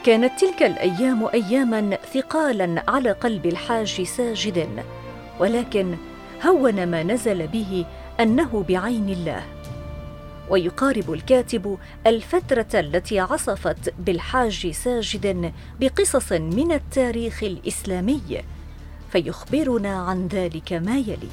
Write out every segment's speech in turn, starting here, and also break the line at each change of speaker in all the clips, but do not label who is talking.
كانت تلك الأيام أياماً ثقالاً على قلب الحاج ساجد، ولكن هون ما نزل به أنه بعين الله. ويقارب الكاتب الفترة التي عصفت بالحاج ساجد بقصص من التاريخ الإسلامي، فيخبرنا عن ذلك ما يلي.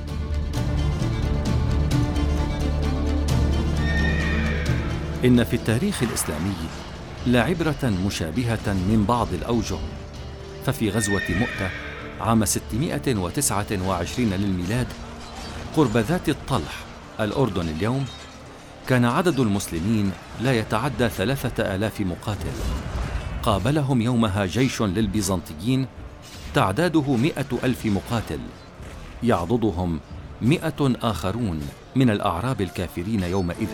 إن في التاريخ الإسلامي لعبرة مشابهة من بعض الأوجه. ففي غزوة مؤتة عام 629 للميلاد قرب ذات الطلح الأردن اليوم، كان عدد المسلمين لا يتعدى 3000 مقاتل. قابلهم يومها جيش للبيزنطيين تعداده 100,000 مقاتل، يعضدهم 100 آخرون من الأعراب الكافرين يومئذ.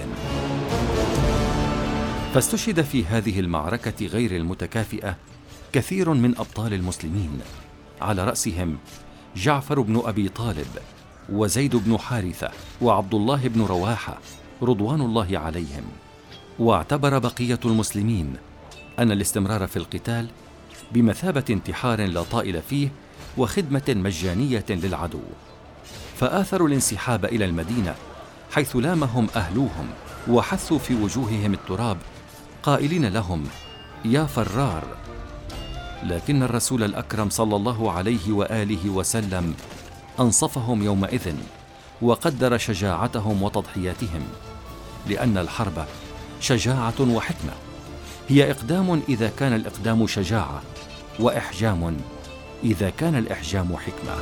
فاستشهد في هذه المعركة غير المتكافئة كثير من أبطال المسلمين، على رأسهم جعفر بن أبي طالب وزيد بن حارثة وعبد الله بن رواحة رضوان الله عليهم. واعتبر بقية المسلمين أن الاستمرار في القتال بمثابة انتحار لا طائل فيه وخدمة مجانية للعدو، فآثروا الانسحاب إلى المدينة حيث لامهم أهلوهم وحثوا في وجوههم التراب قائلين لهم: يا فرار. لكن الرسول الأكرم صلى الله عليه وآله وسلم أنصفهم يومئذ وقدر شجاعتهم وتضحياتهم، لأن الحرب شجاعة وحكمة، هي إقدام إذا كان الإقدام شجاعة، وإحجام إذا كان الإحجام حكمة.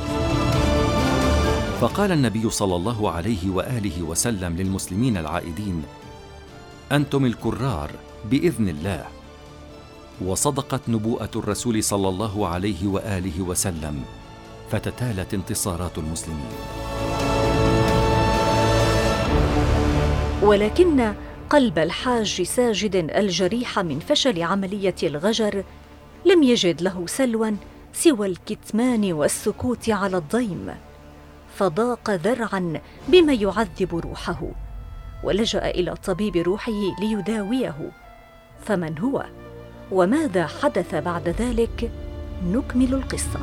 فقال النبي صلى الله عليه وآله وسلم للمسلمين العائدين: أنتم الكرار بإذن الله. وصدقت نبوءة الرسول صلى الله عليه وآله وسلم، فتتالت انتصارات المسلمين.
ولكن قلب الحاج ساجد الجريح من فشل عملية الغجر لم يجد له سلوا سوى الكتمان والسكوت على الضيم، فضاق ذرعا بما يعذب روحه، ولجأ إلى طبيب روحه ليداويه. فمن هو؟ وماذا حدث بعد ذلك؟ نكمل القصة.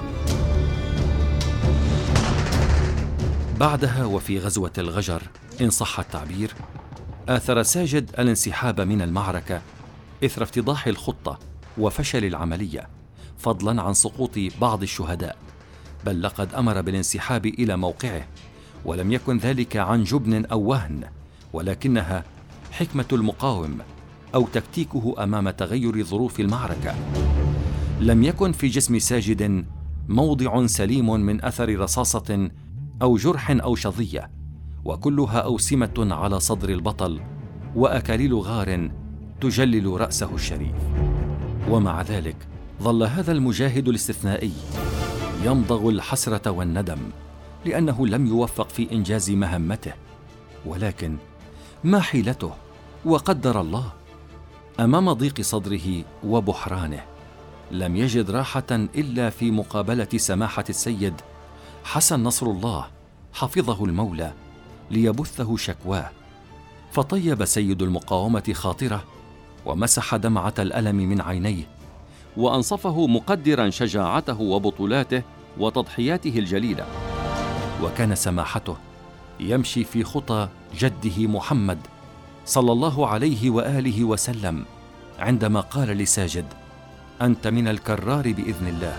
بعدها وفي غزوة الغجر إن صح التعبير، آثر ساجد الانسحاب من المعركة إثر افتضاح الخطة وفشل العملية، فضلا عن سقوط بعض الشهداء، بل لقد أمر بالانسحاب إلى موقعه، ولم يكن ذلك عن جبن أو وهن، ولكنها حكمة المقاوم أو تكتيكه أمام تغير ظروف المعركة. لم يكن في جسم ساجد موضع سليم من أثر رصاصة أو جرح أو شظية، وكلها أوسمة على صدر البطل وأكاليل غار تجلل رأسه الشريف. ومع ذلك ظل هذا المجاهد الاستثنائي يمضغ الحسرة والندم لأنه لم يوفق في إنجاز مهمته، ولكن ما حيلته وقدر الله. أمام ضيق صدره وبحرانه لم يجد راحة إلا في مقابلة سماحة السيد حسن نصر الله حفظه المولى ليبثه شكواه، فطيب سيد المقاومة خاطره ومسح دمعة الألم من عينيه، وأنصفه مقدرا شجاعته وبطولاته وتضحياته الجليلة. وكان سماحته يمشي في خطى جده محمد صلى الله عليه وآله وسلم عندما قال لساجد: أنت من الكرار بإذن الله.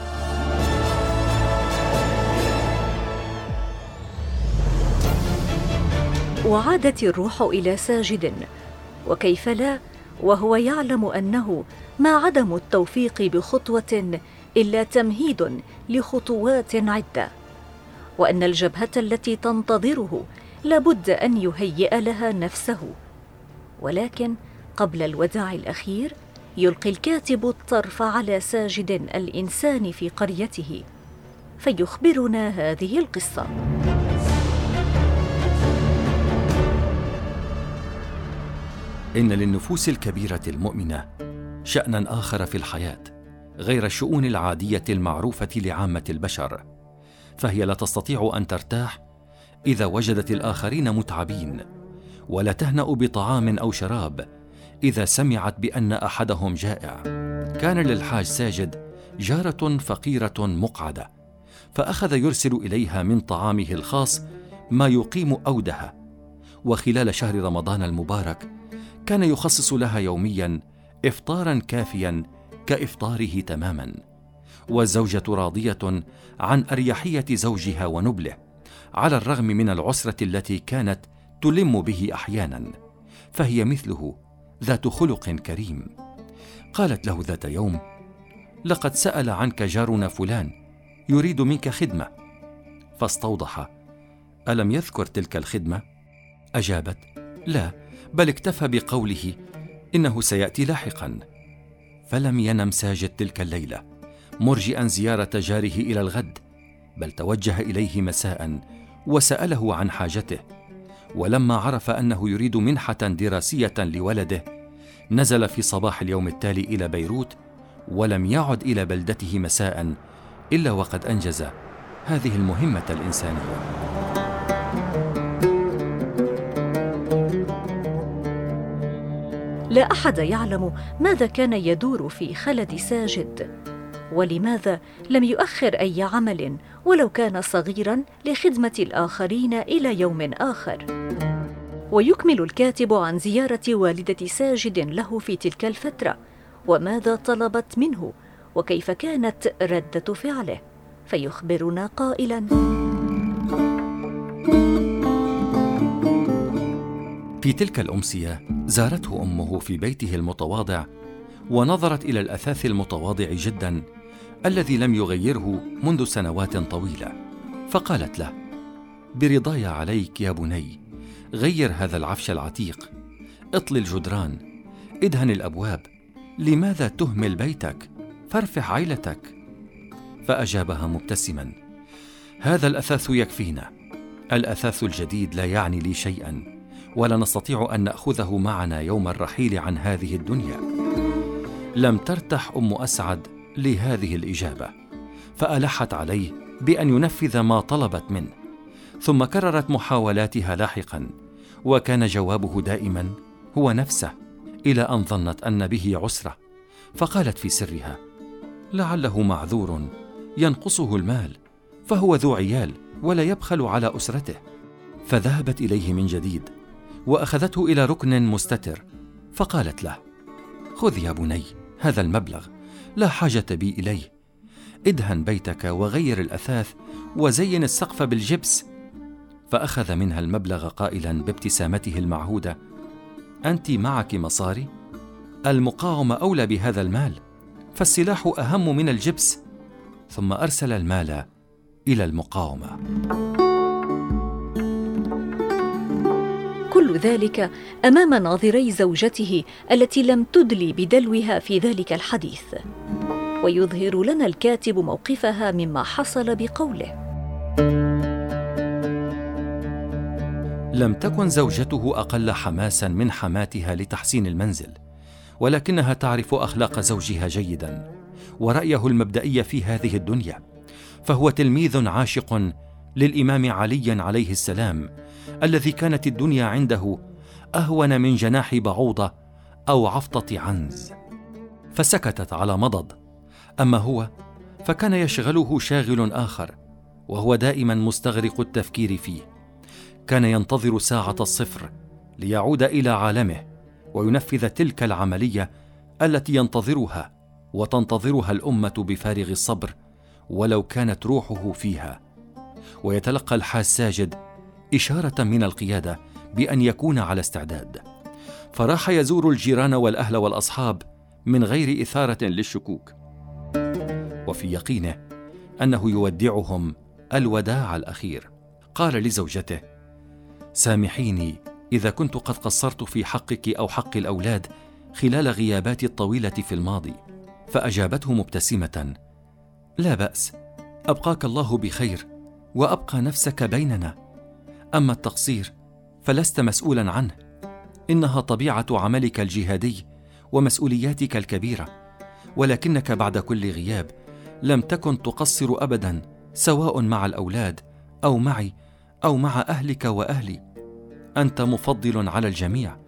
وعادت الروح إلى ساجد، وكيف لا وهو يعلم أنه ما عدم التوفيق بخطوة إلا تمهيد لخطوات عدة، وأن الجبهة التي تنتظره لابد أن يهيئ لها نفسه. ولكن قبل الوداع الأخير يلقي الكاتب الطرف على ساجد الإنسان في قريته، فيخبرنا هذه القصة.
إن للنفوس الكبيرة المؤمنة شأناً آخر في الحياة غير الشؤون العادية المعروفة لعامة البشر، فهي لا تستطيع أن ترتاح إذا وجدت الآخرين متعبين، ولا تهنأ بطعام أو شراب إذا سمعت بأن أحدهم جائع. كان للحاج ساجد جارة فقيرة مقعدة، فأخذ يرسل إليها من طعامه الخاص ما يقيم أودها، وخلال شهر رمضان المبارك كان يخصص لها يوميا إفطارا كافيا كإفطاره تماما. والزوجة راضية عن أريحية زوجها ونبله، على الرغم من العسرة التي كانت تلم به أحيانا، فهي مثله ذات خلق كريم. قالت له ذات يوم: لقد سأل عنك جارنا فلان يريد منك خدمة. فاستوضح: ألم يذكر تلك الخدمة؟ أجابت: لا، بل اكتفى بقوله إنه سيأتي لاحقا. فلم ينم ساجد تلك الليلة مرجئا زيارة جاره إلى الغد، بل توجه إليه مساء وسأله عن حاجته. ولما عرف أنه يريد منحة دراسية لولده، نزل في صباح اليوم التالي إلى بيروت، ولم يعد إلى بلدته مساء إلا وقد أنجز هذه المهمة الإنسانية.
لا أحد يعلم ماذا كان يدور في خلد ساجد، ولماذا لم يؤخر أي عمل ولو كان صغيراً لخدمة الآخرين إلى يوم آخر. ويكمل الكاتب عن زيارة والدة ساجد له في تلك الفترة، وماذا طلبت منه، وكيف كانت ردة فعله، فيخبرنا قائلاً:
في تلك الأمسية زارته أمه في بيته المتواضع، ونظرت إلى الأثاث المتواضع جدا الذي لم يغيره منذ سنوات طويلة، فقالت له: برضاي عليك يا بني، غير هذا العفش العتيق، اطل الجدران، ادهن الأبواب، لماذا تهمل بيتك؟ فارفح عيلتك. فأجابها مبتسما: هذا الأثاث يكفينا، الأثاث الجديد لا يعني لي شيئا، ولا نستطيع أن نأخذه معنا يوم الرحيل عن هذه الدنيا. لم ترتح أم أسعد لهذه الإجابة، فألحت عليه بأن ينفذ ما طلبت منه، ثم كررت محاولاتها لاحقا، وكان جوابه دائما هو نفسه، إلى أن ظنت أن به عسرة، فقالت في سرها: لعله معذور ينقصه المال، فهو ذو عيال ولا يبخل على أسرته. فذهبت إليه من جديد وأخذته إلى ركن مستتر، فقالت له: خذ يا بني هذا المبلغ، لا حاجة بي إليه، ادهن بيتك وغير الأثاث وزين السقف بالجبس. فأخذ منها المبلغ قائلا بابتسامته المعهودة: أنت معك مصاري؟ المقاومة أولى بهذا المال، فالسلاح أهم من الجبس. ثم أرسل المال إلى المقاومة.
كل ذلك أمام ناظري زوجته التي لم تدلي بدلوها في ذلك الحديث. ويظهر لنا الكاتب موقفها مما حصل بقوله:
لم تكن زوجته أقل حماسا من حماتها لتحسين المنزل، ولكنها تعرف أخلاق زوجها جيدا ورأيه المبدئي في هذه الدنيا، فهو تلميذ عاشق للإمام علي عليه السلام، الذي كانت الدنيا عنده أهون من جناح بعوضة أو عفطة عنز. فسكتت على مضض. أما هو فكان يشغله شاغل آخر، وهو دائما مستغرق التفكير فيه. كان ينتظر ساعة الصفر ليعود إلى عالمه وينفذ تلك العملية التي ينتظرها وتنتظرها الأمة بفارغ الصبر ولو كانت روحه فيها. ويتلقى الحاج ساجد إشارة من القيادة بأن يكون على استعداد، فراح يزور الجيران والأهل والأصحاب من غير إثارة للشكوك، وفي يقينه أنه يودعهم الوداع الأخير. قال لزوجته: سامحيني إذا كنت قد قصرت في حقك أو حق الأولاد خلال غياباتي الطويلة في الماضي. فأجابته مبتسمة: لا بأس، أبقاك الله بخير وأبقى نفسك بيننا، أما التقصير فلست مسؤولا عنه، إنها طبيعة عملك الجهادي ومسؤولياتك الكبيرة، ولكنك بعد كل غياب لم تكن تقصر أبدا، سواء مع الأولاد أو معي أو مع أهلك وأهلي. أنت مفضل على الجميع،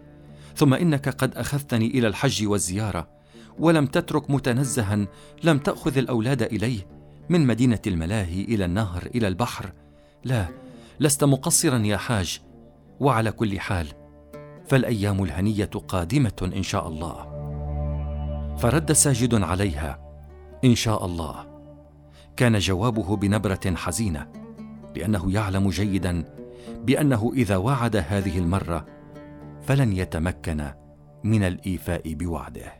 ثم إنك قد أخذتني إلى الحج والزيارة، ولم تترك متنزها لم تأخذ الأولاد إليه، من مدينة الملاهي إلى النهر إلى البحر. لا، لست مقصرا يا حاج. وعلى كل حال فالأيام الهنية قادمة إن شاء الله. فرد ساجد عليها: إن شاء الله. كان جوابه بنبرة حزينة، لأنه يعلم جيدا بأنه إذا وعد هذه المرة فلن يتمكن من الإيفاء بوعده.